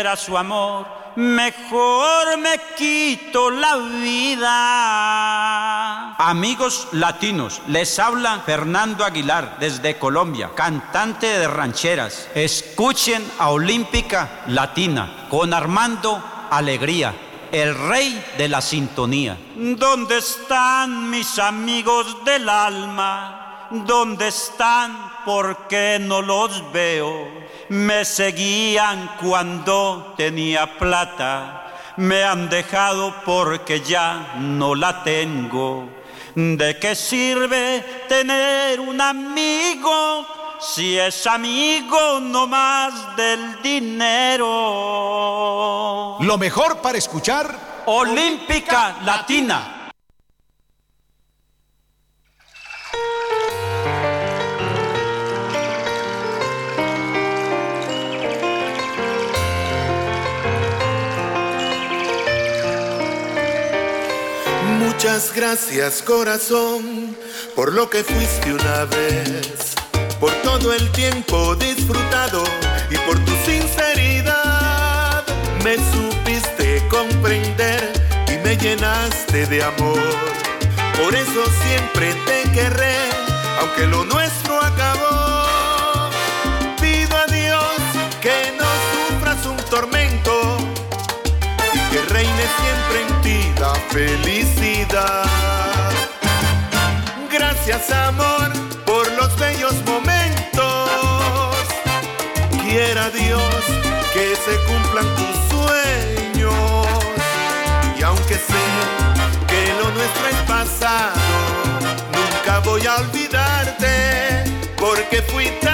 perder a su amor, mejor me quito la vida. Amigos latinos, les habla Fernando Aguilar desde Colombia, cantante de rancheras. Escuchen a Olímpica Latina con Armando Alegría, el rey de la sintonía. ¿Dónde están mis amigos del alma? ¿Dónde están? ¿Por qué no los veo? Me seguían cuando tenía plata, me han dejado porque ya no la tengo. ¿De qué sirve tener un amigo si es amigo no más del dinero? Lo mejor para escuchar Olímpica Latina. Muchas gracias, corazón, por lo que fuiste una vez, por todo el tiempo disfrutado y por tu sinceridad. Me supiste comprender y me llenaste de amor. Por eso siempre te querré, aunque lo nuestro acabó. Pido a Dios que no sufras un tormento y que reine siempre en ti la felicidad. Gracias, amor, por los bellos momentos. Quiera Dios que se cumplan tus sueños. Y aunque sé que lo nuestro es pasado, nunca voy a olvidarte, porque fui